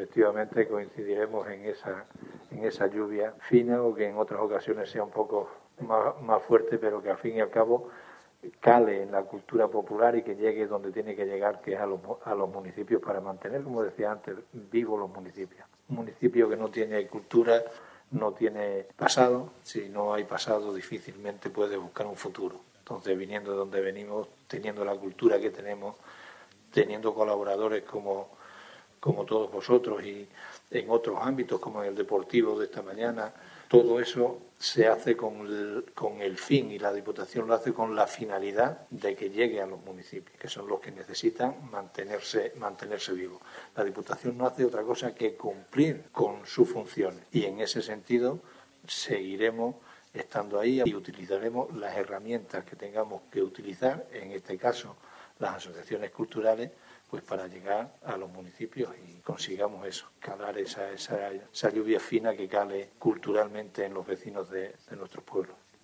efectivamente coincidiremos en esa lluvia fina, o que en otras ocasiones sea un poco más fuerte, pero que al fin y al cabo cale en la cultura popular y que llegue donde tiene que llegar, que es a los municipios, para mantener, como decía antes, vivos los municipios. Un municipio que no tiene cultura no tiene pasado. Si no hay pasado, difícilmente puede buscar un futuro. Entonces, viniendo de donde venimos, teniendo la cultura que tenemos, teniendo colaboradores como todos vosotros, y en otros ámbitos como en el deportivo de esta mañana, todo eso se hace con el fin, y la Diputación lo hace con la finalidad de que llegue a los municipios, que son los que necesitan mantenerse vivos. La Diputación no hace otra cosa que cumplir con sus funciones, y en ese sentido seguiremos estando ahí y utilizaremos las herramientas que tengamos que utilizar, en este caso las asociaciones culturales, pues para llegar a los municipios y consigamos eso, calar esa lluvia fina que cale culturalmente en los vecinos de nuestros pueblos.